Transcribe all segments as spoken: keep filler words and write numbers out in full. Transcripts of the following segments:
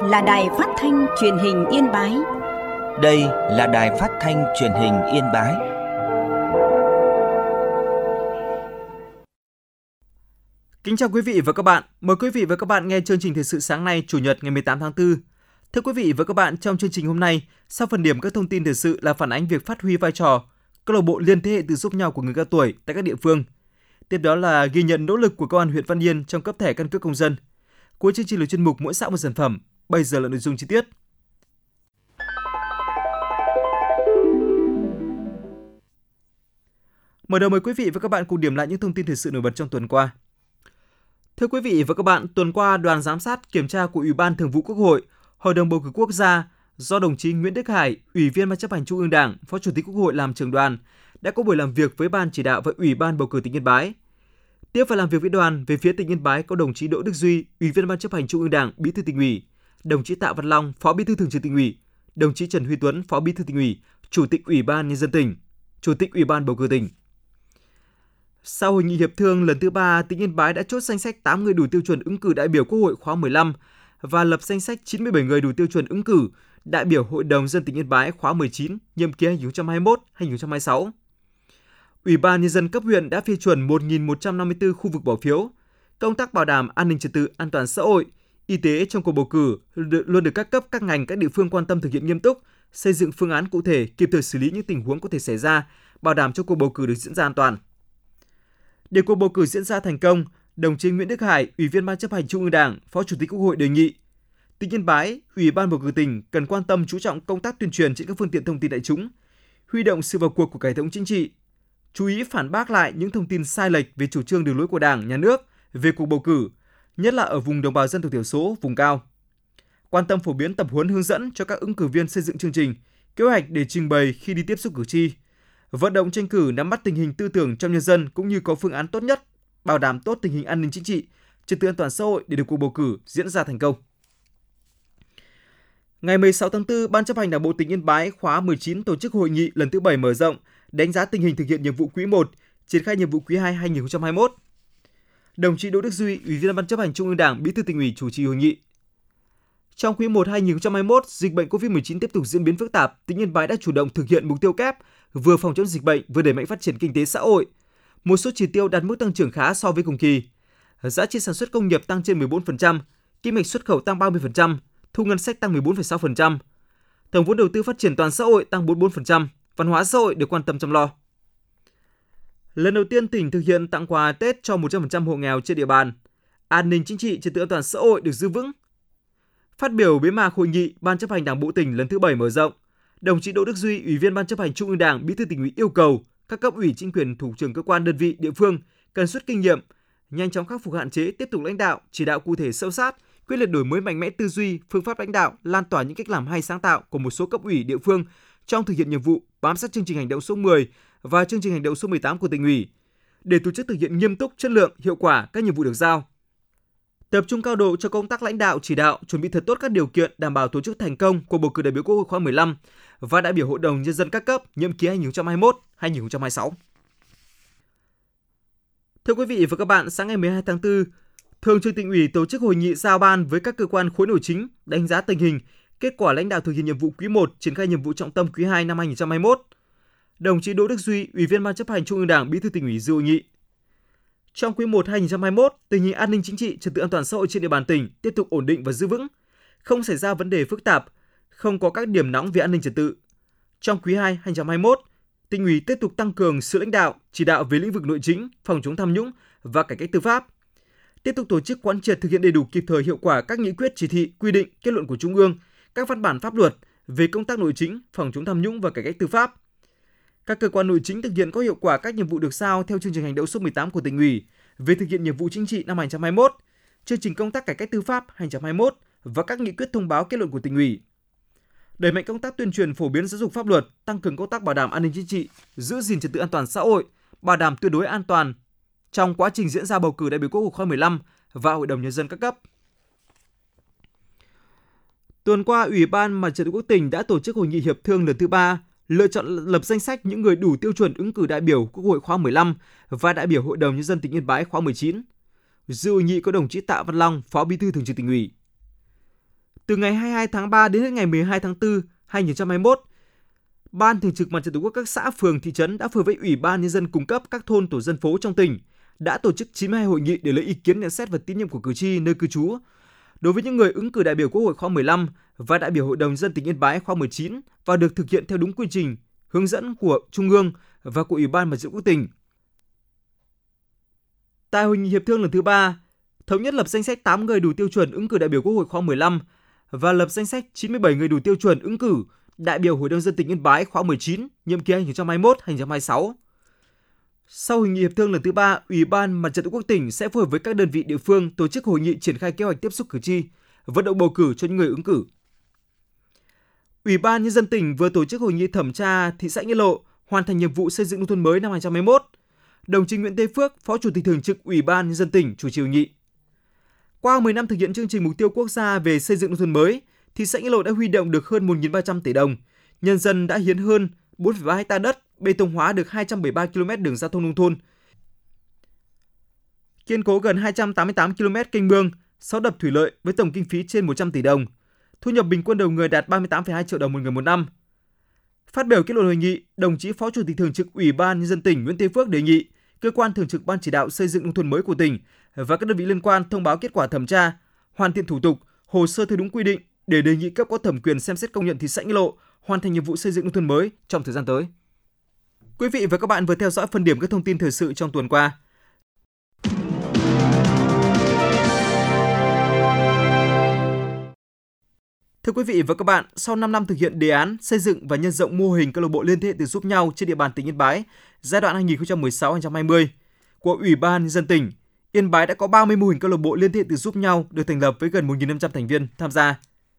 là Đài Phát thanh Truyền hình Yên Bái. Đây là Đài Phát thanh Truyền hình Yên Bái. Kính chào quý vị và các bạn. Mời quý vị và các bạn nghe chương trình thời sự sáng nay, Chủ nhật ngày mười tám tháng tư. Thưa quý vị và các bạn, trong chương trình hôm nay, sau phần điểm các thông tin thời sự là phản ánh việc phát huy vai trò câu lạc bộ liên thế hệ tự giúp nhau của người cao tuổi tại các địa phương. Tiếp đó là ghi nhận nỗ lực của công an huyện Văn Yên trong cấp thẻ căn cước công dân. Cuối chương trình là chuyên mục mỗi xã một sản phẩm. Bây giờ là nội dung chi tiết. Mở đầu mời quý vị và các bạn cùng điểm lại những thông tin thời sự nổi bật trong tuần qua. Thưa quý vị và các bạn, tuần qua, đoàn giám sát kiểm tra của Ủy ban Thường vụ Quốc hội, Hội đồng bầu cử quốc gia do đồng chí Nguyễn Đức Hải, Ủy viên Ban chấp hành Trung ương Đảng, Phó Chủ tịch Quốc hội làm trưởng đoàn, đã có buổi làm việc với Ban chỉ đạo và Ủy ban bầu cử tỉnh Yên Bái. Tiếp và làm việc với đoàn, về phía tỉnh Yên Bái có đồng chí Đỗ Đức Duy, Ủy viên Ban chấp hành Trung ương Đảng, Bí thư Tỉnh ủy, đồng chí Tạ Văn Long, Phó Bí thư Thường trực Tỉnh ủy, đồng chí Trần Huy Tuấn, Phó Bí thư Tỉnh ủy, Chủ tịch Ủy ban Nhân dân tỉnh, Chủ tịch Ủy ban bầu cử tỉnh. Sau hội nghị hiệp thương lần thứ ba, tỉnh Yên Bái đã chốt danh sách tám người đủ tiêu chuẩn ứng cử đại biểu Quốc hội khóa mười lăm và lập danh sách chín mươi bảy người đủ tiêu chuẩn ứng cử đại biểu Hội đồng nhân dân tỉnh Yên Bái khóa mười chín, nhiệm kỳ hai nghìn không trăm hai mươi mốt đến hai nghìn không trăm hai mươi sáu. Ủy ban Nhân dân cấp huyện đã phê chuẩn một nghìn một trăm năm mươi tư khu vực bỏ phiếu. Công tác bảo đảm an ninh trật tự, an toàn xã hội, y tế trong cuộc bầu cử luôn được các cấp, các ngành, các địa phương quan tâm thực hiện nghiêm túc, xây dựng phương án cụ thể, kịp thời xử lý những tình huống có thể xảy ra, bảo đảm cho cuộc bầu cử được diễn ra an toàn. Để cuộc bầu cử diễn ra thành công, đồng chí Nguyễn Đức Hải, Ủy viên Ban chấp hành Trung ương Đảng, Phó Chủ tịch Quốc hội đề nghị tỉnh Yên Bái, Ủy ban bầu cử tỉnh cần quan tâm chú trọng công tác tuyên truyền trên các phương tiện thông tin đại chúng, huy động sự vào cuộc của cả hệ thống chính trị, chú ý phản bác lại những thông tin sai lệch về chủ trương đường lối của Đảng, Nhà nước về cuộc bầu cử, nhất là ở vùng đồng bào dân tộc thiểu số, vùng cao. Quan tâm phổ biến tập huấn hướng dẫn cho các ứng cử viên xây dựng chương trình, kế hoạch để trình bày khi đi tiếp xúc cử tri, vận động tranh cử nắm bắt tình hình tư tưởng trong nhân dân cũng như có phương án tốt nhất, bảo đảm tốt tình hình an ninh chính trị, trật tự an toàn xã hội để được cuộc bầu cử diễn ra thành công. Ngày mười sáu tháng tư, Ban chấp hành Đảng bộ tỉnh Yên Bái khóa mười chín tổ chức hội nghị lần thứ bảy mở rộng, đánh giá tình hình thực hiện nhiệm vụ quý một, triển khai nhiệm vụ quý hai năm hai nghìn không trăm hai mươi mốt. Đồng chí Đỗ Đức Duy, Ủy viên Ban chấp hành Trung ương Đảng, Bí thư Tỉnh ủy chủ trì hội nghị. Trong quý một năm hai nghìn không trăm hai mươi mốt, dịch bệnh covid mười chín tiếp tục diễn biến phức tạp, tỉnh Yên Bái đã chủ động thực hiện mục tiêu kép vừa phòng chống dịch bệnh vừa đẩy mạnh phát triển kinh tế xã hội. Một số chỉ tiêu đạt mức tăng trưởng khá so với cùng kỳ. Giá trị sản xuất công nghiệp tăng trên mười bốn phần trăm, kim ngạch xuất khẩu tăng ba mươi phần trăm, thu ngân sách tăng mười bốn phẩy sáu phần trăm. Tổng vốn đầu tư phát triển toàn xã hội tăng bốn mươi bốn phần trăm, văn hóa xã hội được quan tâm chăm lo. Lần đầu tiên tỉnh thực hiện tặng quà Tết cho một trăm phần trăm hộ nghèo trên địa bàn. An ninh chính trị, trật tự an toàn xã hội được giữ vững. Phát biểu bế mạc hội nghị Ban chấp hành Đảng bộ tỉnh lần thứ bảy mở rộng, đồng chí Đỗ Đức Duy, Ủy viên Ban chấp hành Trung ương Đảng, Bí thư Tỉnh ủy yêu cầu các cấp ủy, chính quyền, thủ trưởng cơ quan, đơn vị, địa phương cần rút kinh nghiệm, nhanh chóng khắc phục hạn chế, tiếp tục lãnh đạo, chỉ đạo cụ thể sâu sát, quyết liệt đổi mới mạnh mẽ tư duy, phương pháp lãnh đạo, lan tỏa những cách làm hay sáng tạo của một số cấp ủy địa phương trong thực hiện nhiệm vụ, bám sát chương trình hành động số mười và chương trình hành động số mười tám của Tỉnh ủy để tổ chức thực hiện nghiêm túc, chất lượng, hiệu quả các nhiệm vụ được giao. Tập trung cao độ cho công tác lãnh đạo, chỉ đạo, chuẩn bị thật tốt các điều kiện đảm bảo tổ chức thành công cuộc bầu cử đại biểu Quốc hội khóa mười lăm và đại biểu Hội đồng Nhân dân các cấp nhiệm kỳ hai nghìn không trăm hai mươi mốt đến hai nghìn không trăm hai mươi sáu. Thưa quý vị và các bạn, sáng ngày mười hai tháng tư, Thường trực Tỉnh ủy tổ chức hội nghị giao ban với các cơ quan khối nội chính, đánh giá tình hình, kết quả lãnh đạo thực hiện nhiệm vụ quý một, triển khai nhiệm vụ trọng tâm quý hai năm hai nghìn không trăm hai mươi mốt. Đồng chí Đỗ Đức Duy, Ủy viên Ban chấp hành Trung ương Đảng, Bí thư Tỉnh ủy dự hội nghị. Trong quý một năm hai nghìn không trăm hai mươi mốt, tình hình an ninh chính trị, trật tự an toàn xã hội trên địa bàn tỉnh tiếp tục ổn định và giữ vững, không xảy ra vấn đề phức tạp, không có các điểm nóng về an ninh trật tự. Trong quý hai năm hai nghìn không trăm hai mươi mốt, Tỉnh ủy tiếp tục tăng cường sự lãnh đạo, chỉ đạo về lĩnh vực nội chính, phòng chống tham nhũng và cải cách tư pháp. Tiếp tục tổ chức quán triệt thực hiện đầy đủ kịp thời hiệu quả các nghị quyết, chỉ thị, quy định, kết luận của Trung ương, các văn bản pháp luật về công tác nội chính, phòng chống tham nhũng và cải cách tư pháp. Các cơ quan nội chính thực hiện có hiệu quả các nhiệm vụ được giao theo chương trình hành động số mười tám của Tỉnh ủy về thực hiện nhiệm vụ chính trị năm hai nghìn không trăm hai mươi mốt, chương trình công tác cải cách tư pháp hai nghìn không trăm hai mươi mốt và các nghị quyết thông báo kết luận của Tỉnh ủy. Đẩy mạnh công tác tuyên truyền phổ biến giáo dục pháp luật, tăng cường công tác bảo đảm an ninh chính trị, giữ gìn trật tự an toàn xã hội, bảo đảm tuyệt đối an toàn trong quá trình diễn ra bầu cử đại biểu Quốc hội khóa mười lăm và Hội đồng Nhân dân các cấp. Tuần qua, Ủy ban Mặt trận Tổ quốc tỉnh đã tổ chức hội nghị hiệp thương lần thứ ba, lựa chọn lập danh sách những người đủ tiêu chuẩn ứng cử đại biểu Quốc hội khóa mười lăm và đại biểu Hội đồng Nhân dân tỉnh Yên Bái khóa mười chín. Dự hội nghị có đồng chí Tạ Văn Long, Phó Bí thư Thường trực Tỉnh ủy. Từ ngày hai mươi hai tháng ba đến hết ngày mười hai tháng tư năm hai nghìn không trăm hai mươi mốt, Ban Thường trực Mặt trận Tổ quốc các xã, phường, thị trấn đã phối hợp với Ủy ban Nhân dân cung cấp các thôn, tổ dân phố trong tỉnh đã tổ chức chín mươi hai hội nghị để lấy ý kiến, nhận xét và tín nhiệm của cử tri nơi cư trú. Đối với những người ứng cử đại biểu Quốc hội khóa mười lăm và đại biểu Hội đồng Nhân dân tỉnh Yên Bái khóa mười chín và được thực hiện theo đúng quy trình, hướng dẫn của Trung ương và của Ủy ban Mặt trận Tổ quốc tỉnh. Tại hội nghị hiệp thương lần thứ ba, thống nhất lập danh sách tám người đủ tiêu chuẩn ứng cử đại biểu Quốc hội khóa mười lăm và lập danh sách chín mươi bảy người đủ tiêu chuẩn ứng cử đại biểu Hội đồng Nhân dân tỉnh Yên Bái khóa mười chín, nhiệm kỳ hai nghìn không trăm hai mươi mốt đến hai nghìn không trăm hai mươi sáu. Sau hội nghị hiệp thương lần thứ ba, Ủy ban Mặt trận Tổ quốc tỉnh sẽ phối hợp với các đơn vị địa phương tổ chức hội nghị triển khai kế hoạch tiếp xúc cử tri, vận động bầu cử cho những người ứng cử. Ủy ban Nhân dân tỉnh vừa tổ chức hội nghị thẩm tra thị xã Nghĩa Lộ hoàn thành nhiệm vụ xây dựng nông thôn mới năm hai nghìn không trăm hai mươi mốt. Đồng chí Nguyễn Thế Phước, Phó Chủ tịch Thường trực Ủy ban Nhân dân tỉnh chủ trì hội nghị. Qua mười năm thực hiện chương trình mục tiêu quốc gia về xây dựng nông thôn mới, thị xã Nghĩa Lộ đã huy động được hơn một nghìn ba trăm tỷ đồng. Nhân dân đã hiến hơn bốn phẩy ba héc ta đất, bê tông hóa được hai trăm bảy mươi ba ki lô mét đường giao thông nông thôn, kiên cố gần hai trăm tám mươi tám ki lô mét kênh mương, sáu đập thủy lợi với tổng kinh phí trên một trăm tỷ đồng. Thu nhập bình quân đầu người đạt ba mươi tám phẩy hai triệu đồng một người một năm. Phát biểu kết luận hội nghị, đồng chí Phó Chủ tịch Thường trực Ủy ban Nhân dân tỉnh Nguyễn Thế Phước đề nghị cơ quan thường trực Ban chỉ đạo xây dựng nông thôn mới của tỉnh và các đơn vị liên quan thông báo kết quả thẩm tra, hoàn thiện thủ tục, hồ sơ theo đúng quy định để đề nghị cấp có thẩm quyền xem xét công nhận thị xã Nghĩa Lộ hoàn thành nhiệm vụ xây dựng nông thôn mới trong thời gian tới. Quý vị và các bạn vừa theo dõi phần điểm các thông tin thời sự trong tuần qua. Thưa quý vị và các bạn, sau năm năm thực hiện đề án xây dựng và nhân rộng mô hình câu lạc bộ liên thế hệ tự giúp nhau trên địa bàn tỉnh Yên Bái giai đoạn hai nghìn không trăm mười sáu đến hai nghìn không trăm hai mươi của Ủy ban Nhân dân tỉnh, Yên Bái đã có ba mươi mô hình câu lạc bộ liên thế hệ tự giúp nhau được thành lập với gần một nghìn năm trăm thành viên tham gia.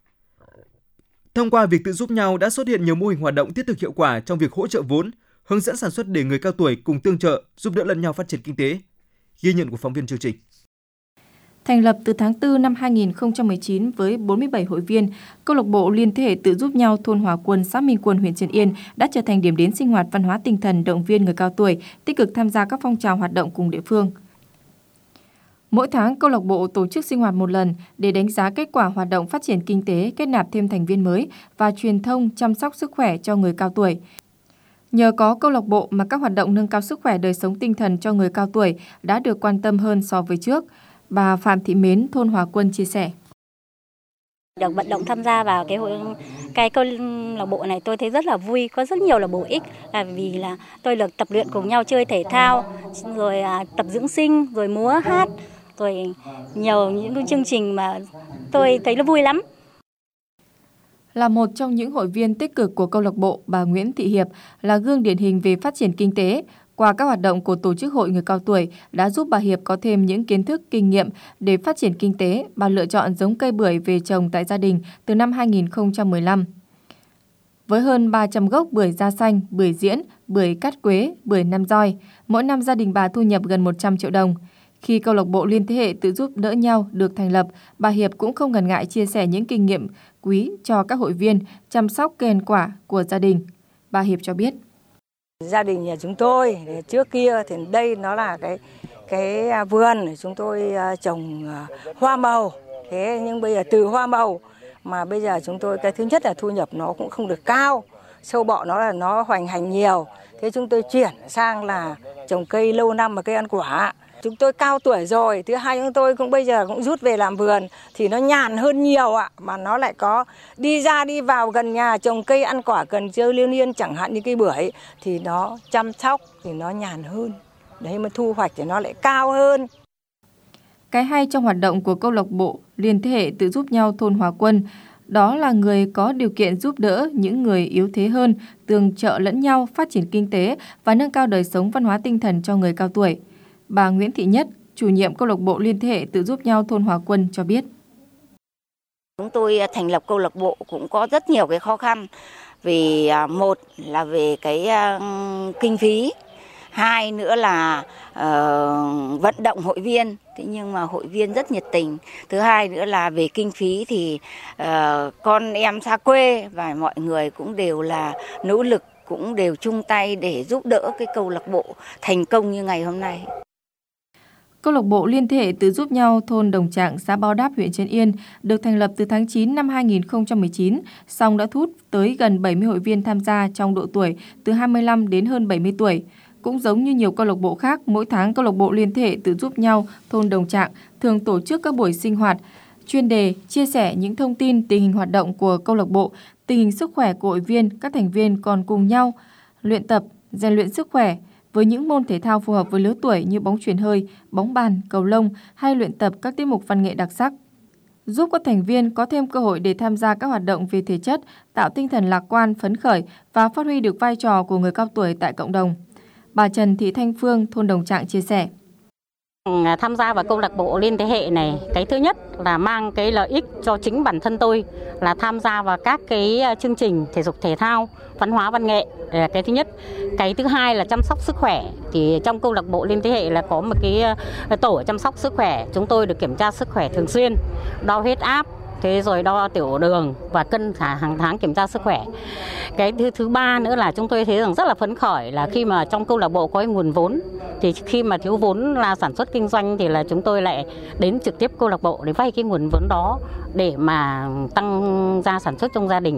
Thông qua việc tự giúp nhau đã xuất hiện nhiều mô hình hoạt động thiết thực hiệu quả trong việc hỗ trợ vốn, hướng dẫn sản xuất để người cao tuổi cùng tương trợ, giúp đỡ lẫn nhau phát triển kinh tế. Ghi nhận của phóng viên chương trình. Thành lập từ tháng tư năm hai nghìn không trăm mười chín với bốn mươi bảy hội viên, câu lạc bộ liên thế hệ tự giúp nhau thôn Hòa Quân, xã Minh Quân, huyện Trấn Yên đã trở thành điểm đến sinh hoạt văn hóa tinh thần, động viên người cao tuổi, tích cực tham gia các phong trào hoạt động cùng địa phương. Mỗi tháng, câu lạc bộ tổ chức sinh hoạt một lần để đánh giá kết quả hoạt động phát triển kinh tế, kết nạp thêm thành viên mới và truyền thông chăm sóc sức khỏe cho người cao tuổi. Nhờ có câu lạc bộ mà các hoạt động nâng cao sức khỏe đời sống tinh thần cho người cao tuổi đã được quan tâm hơn so với trước. Bà Phạm Thị Mến, thôn Hòa Quân chia sẻ. Được vận động tham gia vào cái hội cái câu lạc bộ này tôi thấy rất là vui, có rất nhiều là bổ ích, là vì là tôi được tập luyện cùng nhau chơi thể thao, rồi tập dưỡng sinh, rồi múa hát, rồi nhiều những chương trình mà tôi thấy nó vui lắm. Là một trong những hội viên tích cực của câu lạc bộ, bà Nguyễn Thị Hiệp là gương điển hình về phát triển kinh tế. Qua các hoạt động của tổ chức hội người cao tuổi đã giúp bà Hiệp có thêm những kiến thức, kinh nghiệm để phát triển kinh tế. Bà lựa chọn giống cây bưởi về trồng tại gia đình từ năm hai nghìn không trăm mười lăm. Với hơn ba trăm gốc bưởi da xanh, bưởi diễn, bưởi cát quế, bưởi nam roi, mỗi năm gia đình bà thu nhập gần một trăm triệu đồng. Khi câu lạc bộ liên thế hệ tự giúp đỡ nhau được thành lập, bà Hiệp cũng không ngần ngại chia sẻ những kinh nghiệm quý cho các hội viên chăm sóc cây ăn quả của gia đình. Bà Hiệp cho biết. Gia đình nhà chúng tôi trước kia thì đây nó là cái cái vườn chúng tôi trồng hoa màu. Thế nhưng bây giờ từ hoa màu mà bây giờ chúng tôi cái thứ nhất là thu nhập nó cũng không được cao, sâu bọ nó là nó hoành hành nhiều. Thế chúng tôi chuyển sang là trồng cây lâu năm và cây ăn quả. Chúng tôi cao tuổi rồi, thứ hai chúng tôi cũng bây giờ cũng rút về làm vườn thì nó nhàn hơn nhiều ạ, mà nó lại có đi ra đi vào gần nhà trồng cây ăn quả cần chơi liên liên chẳng hạn như cây bưởi thì nó chăm sóc thì nó nhàn hơn. Đấy mà thu hoạch thì nó lại cao hơn. Cái hay trong hoạt động của câu lạc bộ liên thế hệ tự giúp nhau thôn Hòa Quân đó là người có điều kiện giúp đỡ những người yếu thế hơn, tương trợ lẫn nhau phát triển kinh tế và nâng cao đời sống văn hóa tinh thần cho người cao tuổi. Bà Nguyễn Thị Nhất, chủ nhiệm câu lạc bộ liên thế hệ tự giúp nhau thôn Hòa Quân cho biết. Chúng tôi thành lập câu lạc bộ cũng có rất nhiều cái khó khăn. Vì một là về cái uh, kinh phí, hai nữa là uh, vận động hội viên, thế nhưng mà hội viên rất nhiệt tình. Thứ hai nữa là về kinh phí thì uh, con em xa quê và mọi người cũng đều là nỗ lực, cũng đều chung tay để giúp đỡ cái câu lạc bộ thành công như ngày hôm nay. Câu lạc bộ liên thế hệ tự giúp nhau thôn Đồng Trạng, xã Bao Đáp, huyện Trấn Yên được thành lập từ tháng chín năm hai nghìn không trăm mười chín, song đã thu hút tới gần bảy mươi hội viên tham gia trong độ tuổi từ hai mươi lăm đến hơn bảy mươi tuổi. Cũng giống như nhiều câu lạc bộ khác, mỗi tháng câu lạc bộ liên thế hệ tự giúp nhau thôn Đồng Trạng thường tổ chức các buổi sinh hoạt chuyên đề, chia sẻ những thông tin tình hình hoạt động của câu lạc bộ, tình hình sức khỏe của hội viên. Các thành viên còn cùng nhau luyện tập, rèn luyện sức khỏe với những môn thể thao phù hợp với lứa tuổi như bóng chuyền hơi, bóng bàn, cầu lông hay luyện tập các tiết mục văn nghệ đặc sắc, giúp các thành viên có thêm cơ hội để tham gia các hoạt động về thể chất, tạo tinh thần lạc quan, phấn khởi và phát huy được vai trò của người cao tuổi tại cộng đồng. Bà Trần Thị Thanh Phương, thôn Đồng Trạng chia sẻ. Tham gia vào câu lạc bộ liên thế hệ này, cái thứ nhất là mang cái lợi ích cho chính bản thân tôi là tham gia vào các cái chương trình thể dục thể thao, văn hóa văn nghệ, là cái thứ nhất. Cái thứ hai là chăm sóc sức khỏe. Thì trong câu lạc bộ liên thế hệ là có một cái tổ chăm sóc sức khỏe, chúng tôi được kiểm tra sức khỏe thường xuyên, đo huyết áp, thế rồi đo tiểu đường và cân hàng tháng kiểm tra sức khỏe. Cái thứ thứ ba nữa là chúng tôi thấy rằng rất là phấn khởi là khi mà trong câu lạc bộ có nguồn vốn, thì khi mà thiếu vốn là sản xuất kinh doanh thì là chúng tôi lại đến trực tiếp câu lạc bộ để vay cái nguồn vốn đó để mà tăng gia sản xuất trong gia đình.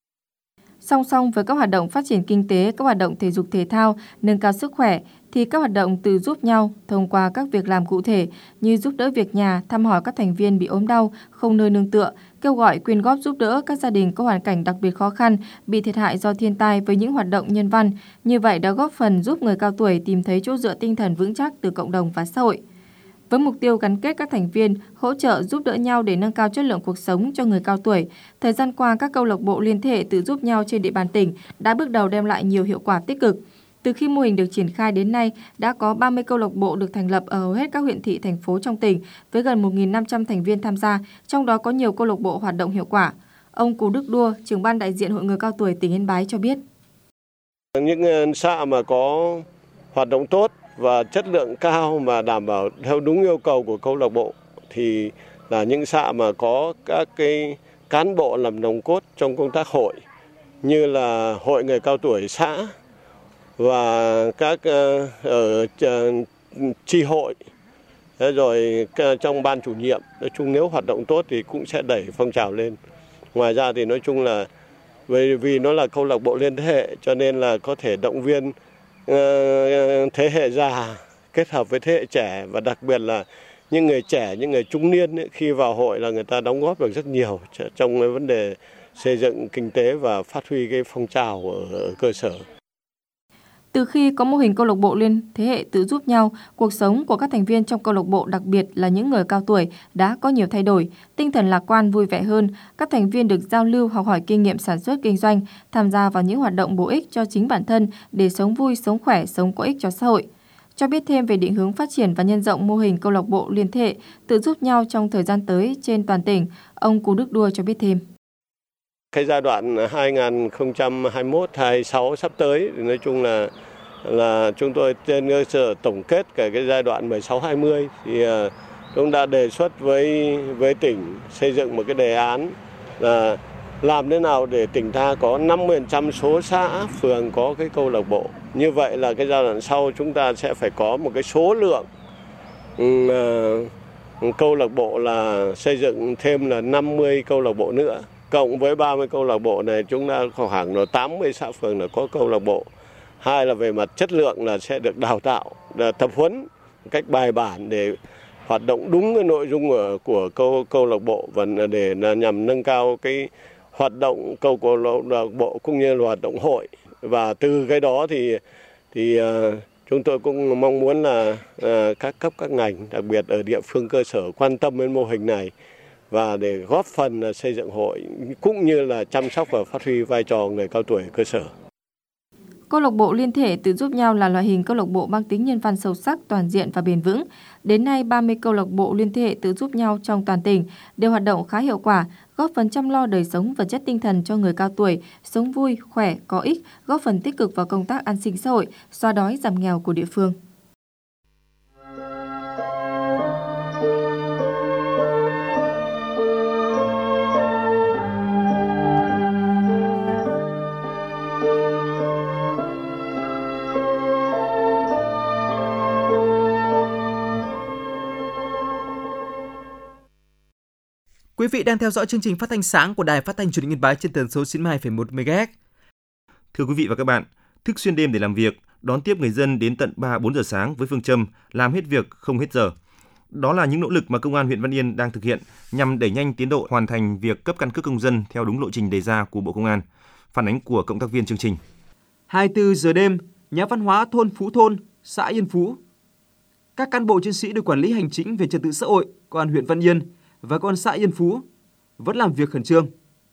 Song song với các hoạt động phát triển kinh tế, các hoạt động thể dục thể thao, nâng cao sức khỏe, thì các hoạt động tự giúp nhau thông qua các việc làm cụ thể như giúp đỡ việc nhà, thăm hỏi các thành viên bị ốm đau, không nơi nương tựa, kêu gọi quyên góp giúp đỡ các gia đình có hoàn cảnh đặc biệt khó khăn, bị thiệt hại do thiên tai với những hoạt động nhân văn. Như vậy đã góp phần giúp người cao tuổi tìm thấy chỗ dựa tinh thần vững chắc từ cộng đồng và xã hội. Với mục tiêu gắn kết các thành viên, hỗ trợ giúp đỡ nhau để nâng cao chất lượng cuộc sống cho người cao tuổi, thời gian qua các câu lạc bộ liên thế hệ tự giúp nhau trên địa bàn tỉnh đã bước đầu đem lại nhiều hiệu quả tích cực. Từ khi mô hình được triển khai đến nay, đã có ba mươi câu lạc bộ được thành lập ở hầu hết các huyện thị, thành phố trong tỉnh với gần một nghìn năm trăm thành viên tham gia, trong đó có nhiều câu lạc bộ hoạt động hiệu quả. Ông Cú Đức Đua, trưởng ban đại diện Hội người cao tuổi tỉnh Yên Bái cho biết. Những xã mà có hoạt động tốt và chất lượng cao mà đảm bảo theo đúng yêu cầu của câu lạc bộ thì là những xã mà có các cái cán bộ làm nòng cốt trong công tác hội, như là hội người cao tuổi xã và các ở chi hội, rồi trong ban chủ nhiệm. Nói chung nếu hoạt động tốt thì cũng sẽ đẩy phong trào lên. Ngoài ra thì nói chung là vì, vì nó là câu lạc bộ liên thế hệ cho nên là có thể động viên uh, thế hệ già kết hợp với thế hệ trẻ, và đặc biệt là những người trẻ, những người trung niên ấy, khi vào hội là người ta đóng góp được rất nhiều trong cái vấn đề xây dựng kinh tế và phát huy cái phong trào ở, ở cơ sở. Từ khi có mô hình câu lạc bộ liên thế hệ tự giúp nhau, cuộc sống của các thành viên trong câu lạc bộ, đặc biệt là những người cao tuổi, đã có nhiều thay đổi, tinh thần lạc quan, vui vẻ hơn. Các thành viên được giao lưu, học hỏi kinh nghiệm sản xuất kinh doanh, tham gia vào những hoạt động bổ ích cho chính bản thân để sống vui, sống khỏe, sống có ích cho xã hội. Cho biết thêm về định hướng phát triển và nhân rộng mô hình câu lạc bộ liên thế hệ tự giúp nhau trong thời gian tới trên toàn tỉnh, ông Cú Đức Đua cho biết thêm. Cái giai đoạn hai nghìn không trăm hai mươi mốt đến hai nghìn không trăm hai mươi sáu sắp tới thì nói chung là là chúng tôi trên cơ sở tổng kết cả cái giai đoạn mười sáu hai mươi thì chúng đã đề xuất với với tỉnh xây dựng một cái đề án là làm thế nào để tỉnh ta có năm mươi phần trăm số xã phường có cái câu lạc bộ. Như vậy là cái giai đoạn sau chúng ta sẽ phải có một cái số lượng uh, câu lạc bộ là xây dựng thêm là năm mươi câu lạc bộ nữa. Cộng với ba mươi câu lạc bộ này chúng ta khoảng là tám mươi xã phường là có câu lạc bộ. Hai là về mặt chất lượng là sẽ được đào tạo, tập huấn một cách bài bản để hoạt động đúng cái nội dung của, của câu câu lạc bộ, và để nhằm nâng cao cái hoạt động câu câu lạc bộ cũng như là hoạt động hội. Và từ cái đó thì thì uh, chúng tôi cũng mong muốn là uh, các cấp các ngành, đặc biệt ở địa phương cơ sở quan tâm đến mô hình này và để góp phần xây dựng hội cũng như là chăm sóc và phát huy vai trò người cao tuổi cơ sở. Câu lạc bộ liên thể tự giúp nhau là loại hình câu lạc bộ mang tính nhân văn sâu sắc, toàn diện và bền vững. Đến nay, ba mươi câu lạc bộ liên thể tự giúp nhau trong toàn tỉnh đều hoạt động khá hiệu quả, góp phần chăm lo đời sống vật chất tinh thần cho người cao tuổi, sống vui, khỏe, có ích, góp phần tích cực vào công tác an sinh xã hội, xóa đói giảm nghèo của địa phương. Quý vị đang theo dõi chương trình phát thanh sáng của Đài Phát thanh Truyền hình Yên Bái trên tần số chín mươi hai phẩy một mê ga héc. Thưa quý vị và các bạn, thức xuyên đêm để làm việc, đón tiếp người dân đến tận ba bốn giờ sáng với phương châm làm hết việc không hết giờ. Đó là những nỗ lực mà Công an huyện Văn Yên đang thực hiện nhằm đẩy nhanh tiến độ hoàn thành việc cấp căn cước công dân theo đúng lộ trình đề ra của Bộ Công an. Phản ánh của cộng tác viên chương trình. hai mươi tư giờ đêm, nhà văn hóa thôn Phú Thôn, xã Yên Phú. Các cán bộ chiến sĩ được quản lý hành chính về trật tự xã hội, Công an huyện Văn Yên và Công an xã Yên Phú vẫn làm việc khẩn trương.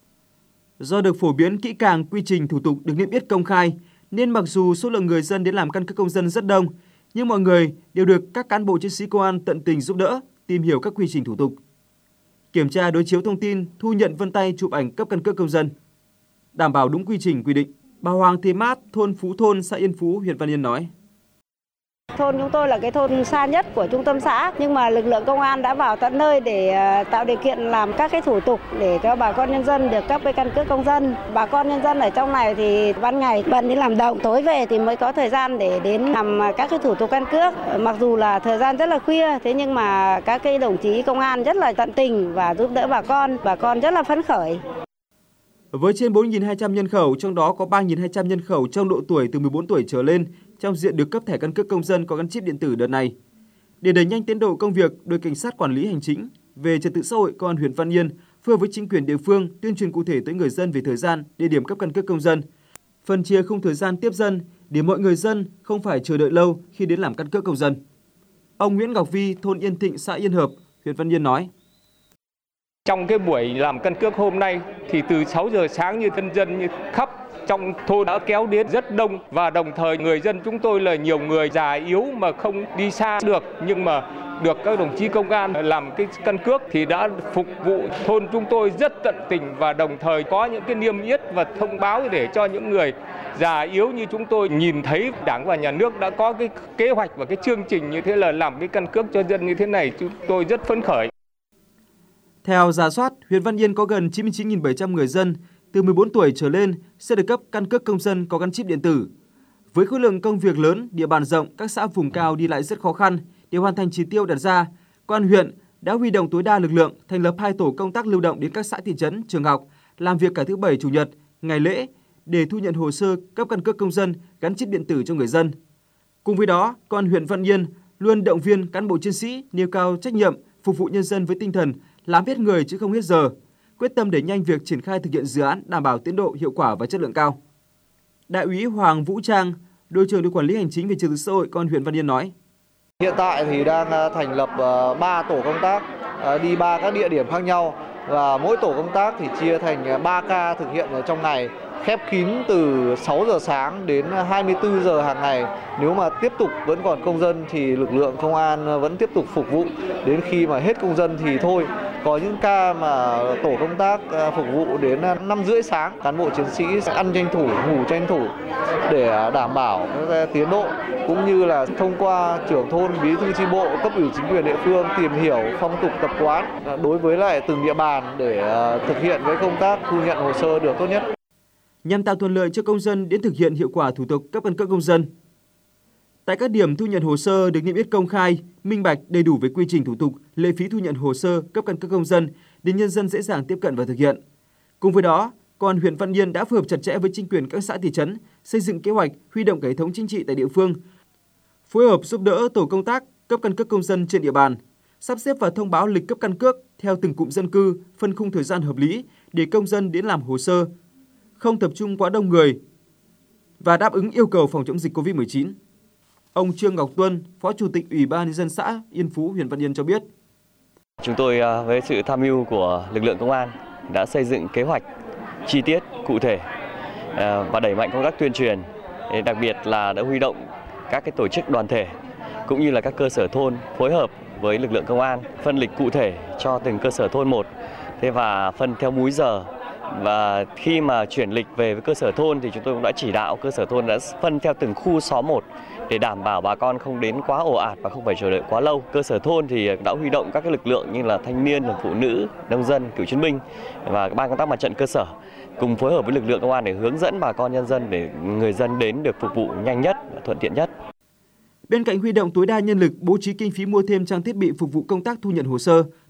Do được phổ biến kỹ càng quy trình thủ tục được niêm yết công khai, nên mặc dù số lượng người dân đến làm căn cước công dân rất đông, nhưng mọi người đều được các cán bộ chiến sĩ công an tận tình giúp đỡ, tìm hiểu các quy trình thủ tục, kiểm tra đối chiếu thông tin, thu nhận vân tay chụp ảnh cấp căn cước công dân, đảm bảo đúng quy trình quy định. Bà Hoàng Thị Mát, thôn Phú Thôn, xã Yên Phú, huyện Văn Yên nói: Thôn chúng tôi là cái thôn xa nhất của trung tâm xã, nhưng mà lực lượng công an đã vào tận nơi để tạo điều kiện làm các cái thủ tục để cho bà con nhân dân được cấp cái căn cước công dân. Bà con nhân dân ở trong này thì ban ngày bận đi làm đồng, tối về thì mới có thời gian để đến làm các cái thủ tục căn cước. Mặc dù là thời gian rất là khuya, thế nhưng mà các cái đồng chí công an rất là tận tình và giúp đỡ bà con, bà con rất là phấn khởi. Với trên bốn nghìn hai trăm nhân khẩu, trong đó có ba nghìn hai trăm nhân khẩu trong độ tuổi từ mười bốn tuổi trở lên, trong diện được cấp thẻ căn cước công dân có gắn chip điện tử đợt này. Để đẩy nhanh tiến độ công việc, đội cảnh sát quản lý hành chính về trật tự xã hội Công an huyện Văn Yên phối hợp với chính quyền địa phương tuyên truyền cụ thể tới người dân về thời gian, địa điểm cấp căn cước công dân, phân chia khung thời gian tiếp dân để mọi người dân không phải chờ đợi lâu khi đến làm căn cước công dân. Ông Nguyễn Ngọc Vi, thôn Yên Thịnh, xã Yên Hợp, huyện Văn Yên nói: Trong cái buổi làm căn cước hôm nay thì từ sáu giờ sáng như nhân dân như khắp trong thôn đã kéo đến rất đông, và đồng thời người dân chúng tôi là nhiều người già yếu mà không đi xa được, nhưng mà được các đồng chí công an làm cái căn cước thì đã phục vụ thôn chúng tôi rất tận tình, và đồng thời có những cái niêm yết và thông báo để cho những người già yếu như chúng tôi nhìn thấy Đảng và Nhà nước đã có cái kế hoạch và cái chương trình như thế là làm cái căn cước cho dân như thế này, chúng tôi rất phấn khởi. Theo rà soát, huyện Văn Yên có gần chín mươi chín nghìn bảy trăm người dân từ mười bốn tuổi trở lên sẽ được cấp căn cước công dân có gắn chip điện tử. Với khối lượng công việc lớn, địa bàn rộng, các xã vùng cao đi lại rất khó khăn, để hoàn thành chỉ tiêu đặt ra, Công an huyện đã huy động tối đa lực lượng, thành lập hai tổ công tác lưu động đến các xã thị trấn, trường học, làm việc cả thứ Bảy, Chủ nhật, ngày lễ để thu nhận hồ sơ cấp căn cước công dân gắn chip điện tử cho người dân. Cùng với đó, Công an huyện Văn Yên luôn động viên cán bộ chiến sĩ nêu cao trách nhiệm, phục vụ nhân dân với tinh thần làm hết người chứ không hết giờ, quyết tâm đẩy nhanh việc triển khai thực hiện dự án, đảm bảo tiến độ, hiệu quả và chất lượng cao. Đại úy Hoàng Vũ Trang, đội trưởng đội quản lý hành chính về trật tự xã hội Công an huyện Văn Yên nói: Hiện tại thì đang thành lập ba tổ công tác đi ba các địa điểm khác nhau, và mỗi tổ công tác thì chia thành ba ca thực hiện trong ngày, khép kín từ sáu giờ sáng đến hai mươi tư giờ hàng ngày. Nếu mà tiếp tục vẫn còn công dân thì lực lượng công an vẫn tiếp tục phục vụ đến khi mà hết công dân thì thôi. Có những ca mà tổ công tác phục vụ đến năm rưỡi sáng, cán bộ chiến sĩ sẽ ăn tranh thủ, ngủ tranh thủ để đảm bảo tiến độ, cũng như là thông qua trưởng thôn, bí thư chi bộ, cấp ủy chính quyền địa phương tìm hiểu phong tục tập quán đối với lại từng địa bàn để thực hiện cái công tác thu nhận hồ sơ được tốt nhất. Nhằm tạo thuận lợi cho công dân đến thực hiện hiệu quả thủ tục cấp căn cước công dân, tại các điểm thu nhận hồ sơ được niêm yết công khai, minh bạch, đầy đủ về quy trình thủ tục, lệ phí thu nhận hồ sơ cấp căn cước công dân để nhân dân dễ dàng tiếp cận và thực hiện. Cùng với đó, Công an huyện Văn Yên đã phối hợp chặt chẽ với chính quyền các xã thị trấn, xây dựng kế hoạch huy động cả hệ thống chính trị tại địa phương, phối hợp giúp đỡ tổ công tác cấp căn cước công dân trên địa bàn, sắp xếp và thông báo lịch cấp căn cước theo từng cụm dân cư, phân khung thời gian hợp lý để công dân đến làm hồ sơ, không tập trung quá đông người và đáp ứng yêu cầu phòng chống dịch covid mười chín. Ông Trương Ngọc Tuân, Phó Chủ tịch Ủy ban nhân dân xã Yên Phú, huyện Văn Yên cho biết: Chúng tôi với sự tham mưu của lực lượng công an đã xây dựng kế hoạch chi tiết, cụ thể và đẩy mạnh công tác tuyên truyền, đặc biệt là đã huy động các cái tổ chức đoàn thể cũng như là các cơ sở thôn phối hợp với lực lượng công an, phân lịch cụ thể cho từng cơ sở thôn một, thế và phân theo múi giờ. Và khi mà chuyển lịch về với cơ sở thôn thì chúng tôi cũng đã chỉ đạo cơ sở thôn đã phân theo từng khu xóm một để đảm bảo bà con không đến quá ồ ạt và không phải chờ đợi quá lâu. Cơ sở thôn thì đã huy động các cái lực lượng như là thanh niên, phụ nữ, nông dân, cựu chiến binh và ban công tác mặt trận cơ sở cùng phối hợp với lực lượng công an để hướng dẫn bà con nhân dân để người dân đến được phục vụ nhanh nhất, thuận tiện nhất. Bên cạnh huy động tối đa nhân lực, bố trí kinh phí mua thêm trang thiết bị phục vụ công tác thu nhận hồ sơ,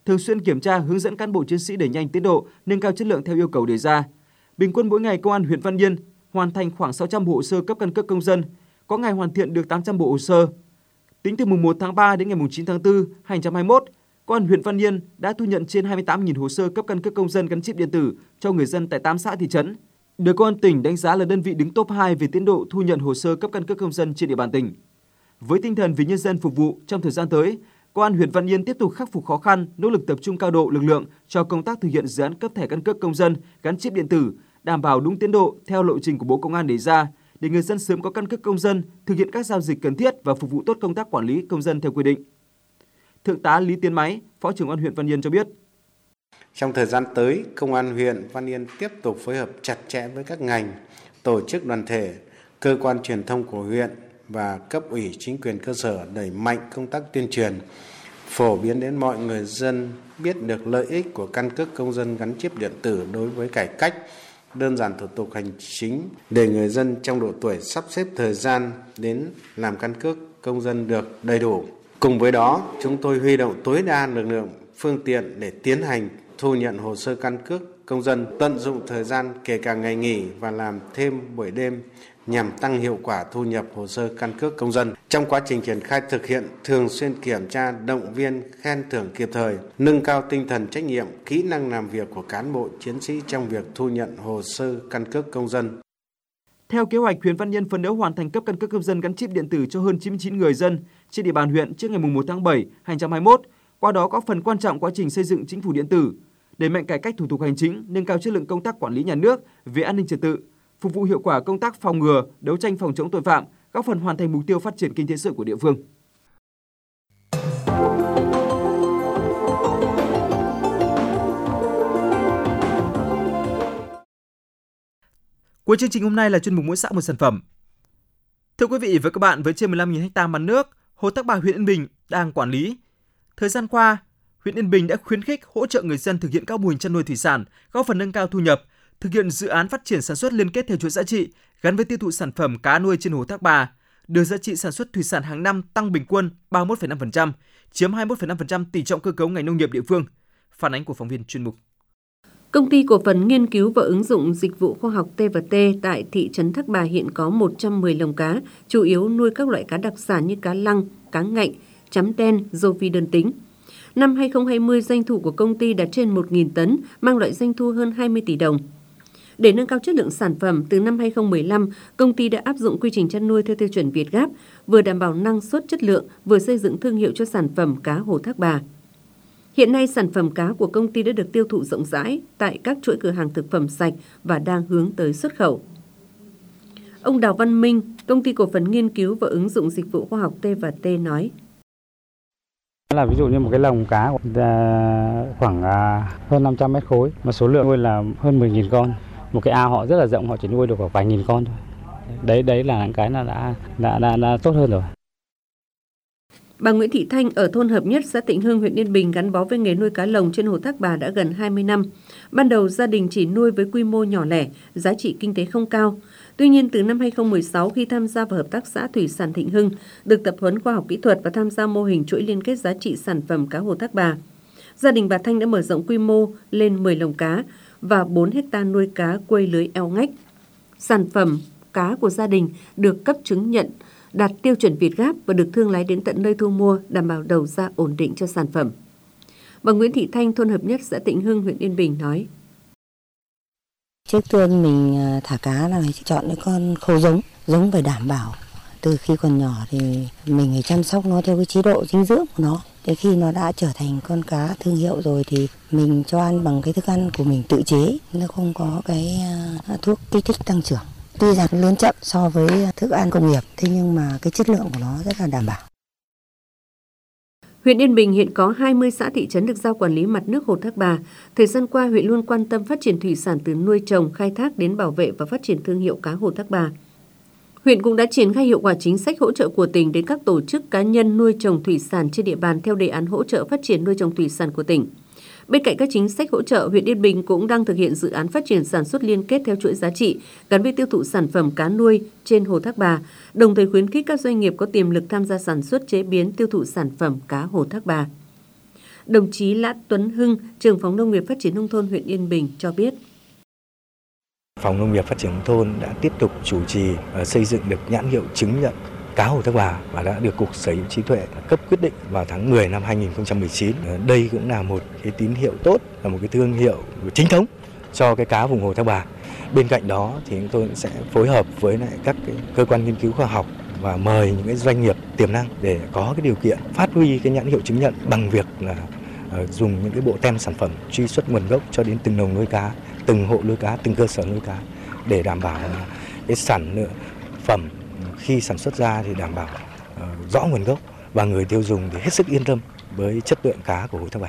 thường xuyên kiểm tra, hướng dẫn cán bộ chiến sĩ đẩy nhanh tiến độ, nâng cao chất lượng theo yêu cầu đề ra. Bình quân mỗi ngày, Công an huyện Văn Yên hoàn thành khoảng sáu trăm bộ hồ sơ cấp căn cước công dân, có ngày hoàn thiện được tám trăm bộ hồ sơ. Tính từ mùng một tháng ba đến ngày mùng chín tháng tư năm hai nghìn không trăm hai mươi mốt, Công an huyện Văn Yên đã thu nhận trên hai mươi tám nghìn hồ sơ cấp căn cước công dân gắn chip điện tử cho người dân tại tám xã thị trấn, được Công an tỉnh đánh giá là đơn vị đứng top hai về tiến độ thu nhận hồ sơ cấp căn cước công dân trên địa bàn tỉnh. Với tinh thần vì nhân dân phục vụ, trong thời gian tới, Công an huyện Văn Yên tiếp tục khắc phục khó khăn, nỗ lực tập trung cao độ lực lượng cho công tác thực hiện dự án cấp thẻ căn cước công dân gắn chip điện tử, đảm bảo đúng tiến độ theo lộ trình của Bộ Công an đề ra, để người dân sớm có căn cước công dân, thực hiện các giao dịch cần thiết và phục vụ tốt công tác quản lý công dân theo quy định. Thượng tá Lý Tiến Máy, Phó trưởng Công an huyện Văn Yên cho biết: Trong thời gian tới, Công an huyện Văn Yên tiếp tục phối hợp chặt chẽ với các ngành, tổ chức đoàn thể, cơ quan truyền thông của huyện và cấp ủy chính quyền cơ sở đẩy mạnh công tác tuyên truyền, phổ biến đến mọi người dân biết được lợi ích của căn cước công dân gắn chip điện tử đối với cải cách, đơn giản thủ tục hành chính để người dân trong độ tuổi sắp xếp thời gian đến làm căn cước công dân được đầy đủ. Cùng với đó, chúng tôi huy động tối đa lực lượng, phương tiện để tiến hành thu nhận hồ sơ căn cước công dân, tận dụng thời gian kể cả ngày nghỉ và làm thêm buổi đêm nhằm tăng hiệu quả thu nhập hồ sơ căn cước công dân. Trong quá trình triển khai thực hiện, thường xuyên kiểm tra, động viên, khen thưởng kịp thời, nâng cao tinh thần trách nhiệm, kỹ năng làm việc của cán bộ chiến sĩ trong việc thu nhận hồ sơ căn cước công dân. Theo kế hoạch, huyện Văn Yên phấn đấu hoàn thành cấp căn cước công dân gắn chip điện tử cho hơn chín mươi chín người dân trên địa bàn huyện trước ngày mùng một tháng bảy năm hai nghìn không trăm hai mươi mốt. Qua đó có phần quan trọng quá trình xây dựng chính phủ điện tử, đẩy mạnh cải cách thủ tục hành chính, nâng cao chất lượng công tác quản lý nhà nước về an ninh trật tự, phục vụ hiệu quả công tác phòng ngừa, đấu tranh phòng chống tội phạm, góp phần hoàn thành mục tiêu phát triển kinh tế xã hội của địa phương. Cuối chương trình hôm nay là chuyên mục Mỗi xã một sản phẩm. Thưa quý vị và các bạn, với trên mười lăm nghìn ha mặt nước, Hồ Thác Bà, huyện Yên Bình đang quản lý. Thời gian qua, huyện Yên Bình đã khuyến khích hỗ trợ người dân thực hiện các mô hình chăn nuôi thủy sản, góp phần nâng cao thu nhập, thực hiện dự án phát triển sản xuất liên kết theo chuỗi giá trị gắn với tiêu thụ sản phẩm cá nuôi trên Hồ Thác Bà, đưa giá trị sản xuất thủy sản hàng năm tăng bình quân ba mươi mốt phẩy năm phần trăm, chiếm hai mươi mốt phẩy năm phần trăm tỷ trọng cơ cấu ngành nông nghiệp địa phương. Phản ánh của phóng viên chuyên mục. Công ty cổ phần nghiên cứu và ứng dụng dịch vụ khoa học T và T tại thị trấn Thác Bà hiện có một trăm mười lồng cá, chủ yếu nuôi các loại cá đặc sản như cá lăng, cá ngạnh, chấm đen, rô phi đơn tính. Năm hai nghìn không trăm hai mươi, doanh thu của công ty đạt trên một nghìn tấn, mang lại doanh thu hơn hai mươi tỷ đồng. Để nâng cao chất lượng sản phẩm, từ năm hai nghìn không trăm mười lăm, công ty đã áp dụng quy trình chăn nuôi theo tiêu chuẩn Việt Gáp, vừa đảm bảo năng suất chất lượng, vừa xây dựng thương hiệu cho sản phẩm cá Hồ Thác Bà. Hiện nay, sản phẩm cá của công ty đã được tiêu thụ rộng rãi tại các chuỗi cửa hàng thực phẩm sạch và đang hướng tới xuất khẩu. Ông Đào Văn Minh, công ty cổ phần nghiên cứu và ứng dụng dịch vụ khoa học T và T nói: Là ví dụ như một cái lồng cá khoảng hơn năm trăm mét khối, mà số lượng nuôi là hơn mười nghìn con. Một cái ao họ rất là rộng, họ chỉ nuôi được khoảng vài nghìn con thôi. Đấy đấy là cái là đã, đã, đã, đã tốt hơn rồi. Bà Nguyễn Thị Thanh ở thôn Hợp Nhất, xã Tịnh Hưng, huyện Yên Bình gắn bó với nghề nuôi cá lồng trên Hồ Thác Bà đã gần hai mươi năm. Ban đầu gia đình chỉ nuôi với quy mô nhỏ lẻ, giá trị kinh tế không cao. Tuy nhiên, từ năm hai nghìn không trăm mười sáu, khi tham gia vào Hợp tác xã Thủy sản Thịnh Hưng, được tập huấn khoa học kỹ thuật và tham gia mô hình chuỗi liên kết giá trị sản phẩm cá Hồ Thác Bà, gia đình bà Thanh đã mở rộng quy mô lên mười lồng cá và bốn héc ta nuôi cá quây lưới eo ngách. Sản phẩm cá của gia đình được cấp chứng nhận đạt tiêu chuẩn Việt Gáp và được thương lái đến tận nơi thu mua, đảm bảo đầu ra ổn định cho sản phẩm. Bà Nguyễn Thị Thanh, thôn Hợp Nhất, xã Tịnh Hưng, huyện Yên Bình nói: Trước tiên mình thả cá là phải chọn những con khâu giống, giống phải đảm bảo. Từ khi còn nhỏ thì mình phải chăm sóc nó theo cái chế độ dinh dưỡng của nó. Để khi nó đã trở thành con cá thương hiệu rồi thì mình cho ăn bằng cái thức ăn của mình tự chế, nó không có cái thuốc kích thích tăng trưởng. Tuy rằng lớn chậm so với thức ăn công nghiệp, thế nhưng mà cái chất lượng của nó rất là đảm bảo. Huyện Yên Bình hiện có hai mươi xã thị trấn được giao quản lý mặt nước Hồ Thác Bà. Thời gian qua, huyện luôn quan tâm phát triển thủy sản từ nuôi trồng, khai thác đến bảo vệ và phát triển thương hiệu cá Hồ Thác Bà. Huyện cũng đã triển khai hiệu quả chính sách hỗ trợ của tỉnh đến các tổ chức cá nhân nuôi trồng thủy sản trên địa bàn theo đề án hỗ trợ phát triển nuôi trồng thủy sản của tỉnh. Bên cạnh các chính sách hỗ trợ, huyện Yên Bình cũng đang thực hiện dự án phát triển sản xuất liên kết theo chuỗi giá trị gắn với tiêu thụ sản phẩm cá nuôi trên Hồ Thác Bà, đồng thời khuyến khích các doanh nghiệp có tiềm lực tham gia sản xuất, chế biến, tiêu thụ sản phẩm cá Hồ Thác Bà. Đồng chí Lã Tuấn Hưng, trưởng phòng Nông nghiệp Phát triển Nông thôn huyện Yên Bình cho biết. Phòng Nông nghiệp Phát triển Nông thôn đã tiếp tục chủ trì xây dựng được nhãn hiệu chứng nhận cá Hồ Thác Bà và đã được Cục Sở hữu trí tuệ cấp quyết định vào tháng mười năm hai nghìn không trăm mười chín. Đây cũng là một cái tín hiệu tốt, là một cái thương hiệu chính thống cho cái cá vùng Hồ Thác Bà. Bên cạnh đó thì chúng tôi sẽ phối hợp với lại các cái cơ quan nghiên cứu khoa học và mời những cái doanh nghiệp tiềm năng để có cái điều kiện phát huy cái nhãn hiệu chứng nhận bằng việc là uh, dùng những cái bộ tem sản phẩm truy xuất nguồn gốc cho đến từng lồng nuôi cá, từng hộ nuôi cá, từng cơ sở nuôi cá để đảm bảo là cái sản lượng phẩm khi sản xuất ra thì đảm bảo uh, rõ nguồn gốc và người tiêu dùng thì hết sức yên tâm với chất lượng cá của Hồ Thác Bà.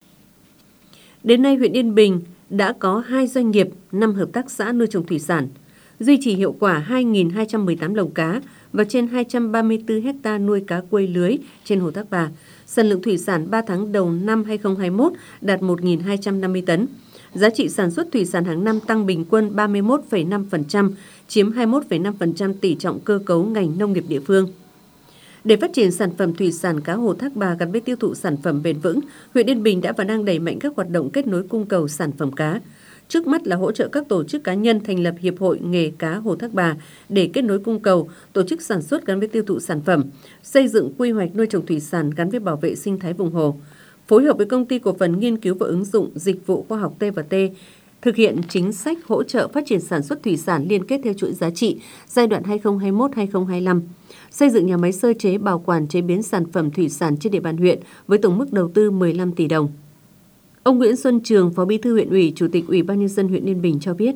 Đến nay, huyện Yên Bình đã có hai doanh nghiệp, năm hợp tác xã nuôi trồng thủy sản, duy trì hiệu quả hai nghìn hai trăm mười tám lồng cá và trên hai trăm ba mươi tư ha nuôi cá quây lưới trên Hồ Thác Bà. Sản lượng thủy sản ba tháng đầu năm hai nghìn không trăm hai mươi mốt đạt một nghìn hai trăm năm mươi tấn. Giá trị sản xuất thủy sản hàng năm tăng bình quân ba mươi mốt phẩy năm phần trăm, chiếm hai mươi mốt phẩy năm phần trăm tỷ trọng cơ cấu ngành nông nghiệp địa phương. Để phát triển sản phẩm thủy sản cá Hồ Thác Bà gắn với tiêu thụ sản phẩm bền vững, huyện Yên Bình đã và đang đẩy mạnh các hoạt động kết nối cung cầu sản phẩm cá. Trước mắt là hỗ trợ các tổ chức cá nhân thành lập Hiệp hội Nghề cá Hồ Thác Bà để kết nối cung cầu, tổ chức sản xuất gắn với tiêu thụ sản phẩm, xây dựng quy hoạch nuôi trồng thủy sản gắn với bảo vệ sinh thái vùng hồ. Phối hợp với Công ty Cổ phần Nghiên cứu và Ứng dụng Dịch vụ Khoa học tê và tê, thực hiện chính sách hỗ trợ phát triển sản xuất thủy sản liên kết theo chuỗi giá trị giai đoạn hai nghìn không trăm hai mươi mốt đến hai nghìn không trăm hai mươi lăm, xây dựng nhà máy sơ chế bảo quản chế biến sản phẩm thủy sản trên địa bàn huyện với tổng mức đầu tư mười lăm tỷ đồng. Ông Nguyễn Xuân Trường, Phó Bí thư huyện ủy, Chủ tịch Ủy ban nhân dân huyện Yên Bình cho biết.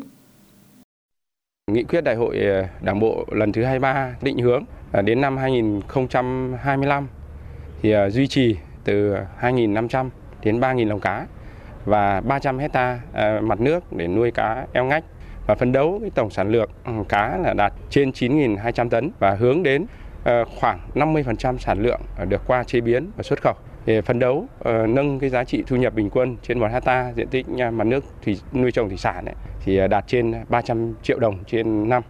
Nghị quyết Đại hội Đảng bộ lần thứ hai mươi ba định hướng đến năm hai nghìn không trăm hai mươi lăm thì duy trì từ hai nghìn năm trăm đến ba nghìn lồng cá và ba trăm hecta mặt nước để nuôi cá eo ngách, và phấn đấu cái tổng sản lượng cá là đạt trên chín nghìn hai trăm tấn và hướng đến khoảng năm mươi phần trăm sản lượng được qua chế biến và xuất khẩu. Để phấn đấu uh, nâng cái giá trị thu nhập bình quân trên một hecta diện tích mặt nước thủy nuôi trồng thủy sản ấy, thì đạt trên ba trăm triệu đồng trên năm.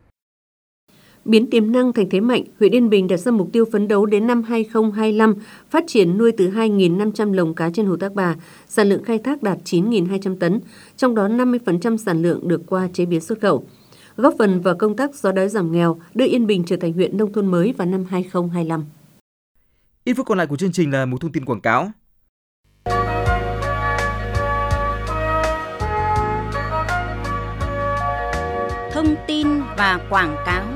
Biến tiềm năng thành thế mạnh, huyện Yên Bình đặt ra mục tiêu phấn đấu đến năm hai nghìn không trăm hai mươi lăm phát triển nuôi từ hai nghìn năm trăm lồng cá trên Hồ Thác Bà, sản lượng khai thác đạt chín nghìn hai trăm tấn, trong đó năm mươi phần trăm sản lượng được qua chế biến xuất khẩu. Góp phần vào công tác xóa đói giảm nghèo, đưa Yên Bình trở thành huyện nông thôn mới vào năm hai nghìn không trăm hai mươi lăm. Ít phút còn lại của chương trình là một thông tin quảng cáo. Thông tin và quảng cáo.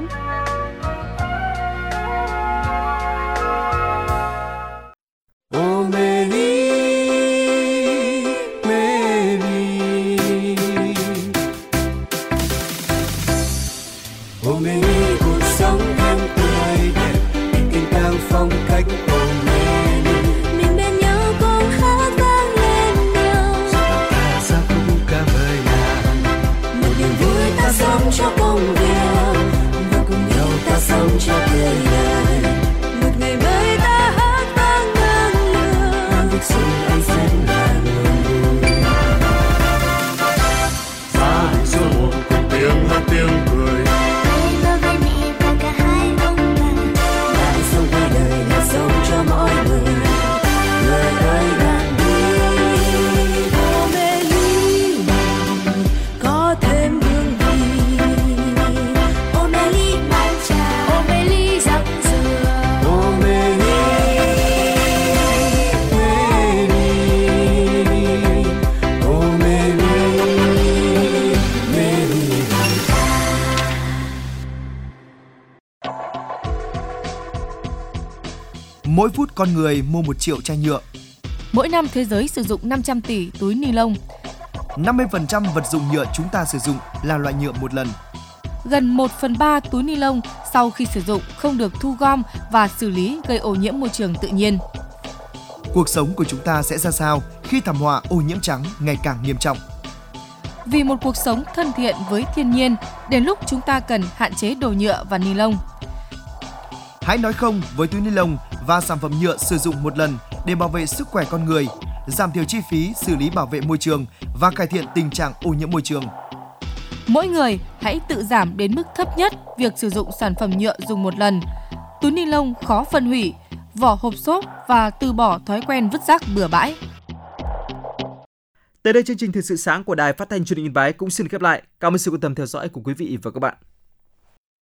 Cho công việc và cùng nhau ta sống cho tươi đời, một ngày mới ta hát vang ngang lửa, làm việc sống anh sẽ là niềm vui. Ra hình số một cùng tiếng hát tiếng cười, tay ba vai mẹ và cả hai ông bà, lại sống với đời là sống cho mọi người, người ơi bạn đi. Ô mê ly có thêm mỗi phút con người mua một triệu chai nhựa. Mỗi năm thế giới sử dụng năm trăm tỷ túi ni lông. năm mươi phần trăm vật dụng nhựa chúng ta sử dụng là loại nhựa một lần. Gần một phần ba túi ni lông sau khi sử dụng không được thu gom và xử lý, gây ô nhiễm môi trường tự nhiên. Cuộc sống của chúng ta sẽ ra sao khi thảm họa ô nhiễm trắng ngày càng nghiêm trọng? Vì một cuộc sống thân thiện với thiên nhiên, đến lúc chúng ta cần hạn chế đồ nhựa và ni lông. Hãy nói không với túi ni lông và sản phẩm nhựa sử dụng một lần để bảo vệ sức khỏe con người, giảm thiểu chi phí xử lý bảo vệ môi trường và cải thiện tình trạng ô nhiễm môi trường. Mỗi người hãy tự giảm đến mức thấp nhất việc sử dụng sản phẩm nhựa dùng một lần. Túi ni lông khó phân hủy, vỏ hộp xốp và từ bỏ thói quen vứt rác bừa bãi. Tới đây chương trình Thời sự sáng của Đài Phát thanh Truyền hình Yên Bái cũng xin khép lại. Cảm ơn sự quan tâm theo dõi của quý vị và các bạn.